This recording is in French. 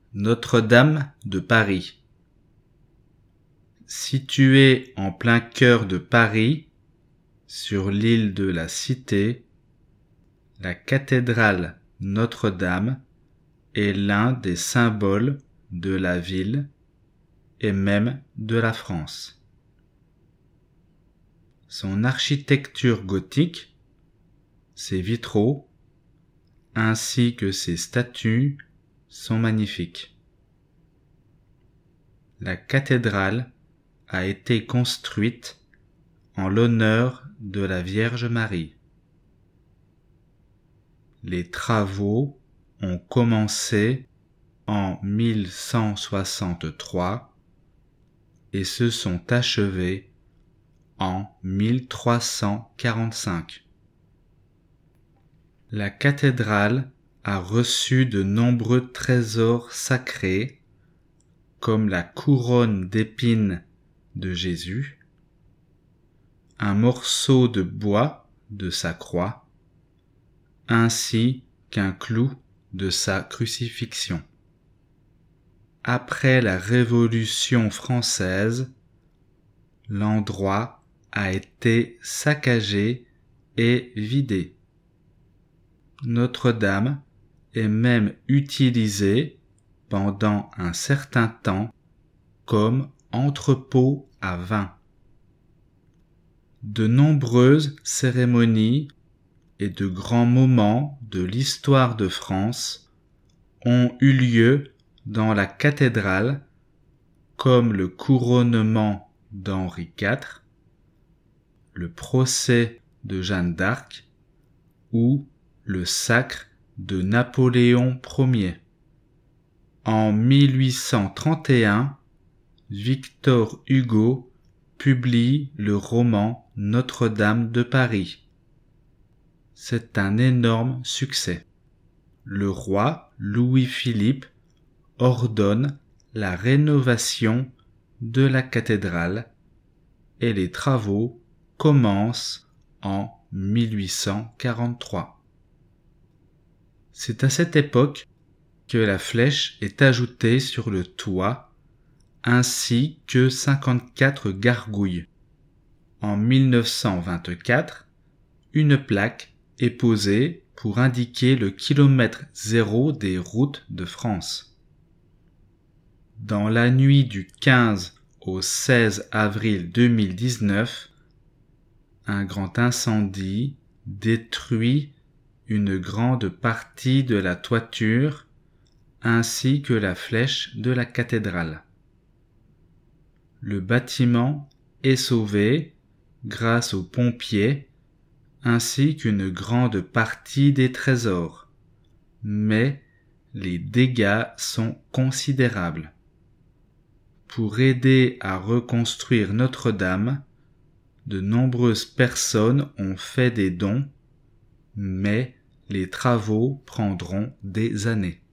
Notre-Dame de Paris. Située en plein cœur de Paris, sur l'île de la Cité, la cathédrale Notre-Dame est l'un des symboles de la ville et même de la France. Son architecture gothique, ses vitraux, ainsi que ses statues sont magnifiques. La cathédrale a été construite en l'honneur de la Vierge Marie. Les travaux ont commencé en 1163 et se sont achevés en 1345. La cathédrale a reçu de nombreux trésors sacrés comme la couronne d'épines de Jésus, un morceau de bois de sa croix, ainsi qu'un clou de sa crucifixion. Après la Révolution française, l'endroit a été saccagé et vidé. Notre-Dame est même utilisée pendant un certain temps comme entrepôt à vin. De nombreuses cérémonies et de grands moments de l'histoire de France ont eu lieu dans la cathédrale, comme le couronnement d'Henri IV, le procès de Jeanne d'Arc ou le sacre de Napoléon Ier. En 1831, Victor Hugo publie le roman Notre-Dame de Paris. C'est un énorme succès. Le roi Louis-Philippe ordonne la rénovation de la cathédrale et les travaux commencent en 1843. C'est à cette époque que la flèche est ajoutée sur le toit ainsi que 54 gargouilles. En 1924, une plaque est posée pour indiquer le kilomètre zéro des routes de France. Dans la nuit du 15 au 16 avril 2019, un grand incendie détruit une grande partie de la toiture ainsi que la flèche de la cathédrale. Le bâtiment est sauvé grâce aux pompiers ainsi qu'une grande partie des trésors, mais les dégâts sont considérables. Pour aider à reconstruire Notre-Dame, de nombreuses personnes ont fait des dons, mais les travaux prendront des années.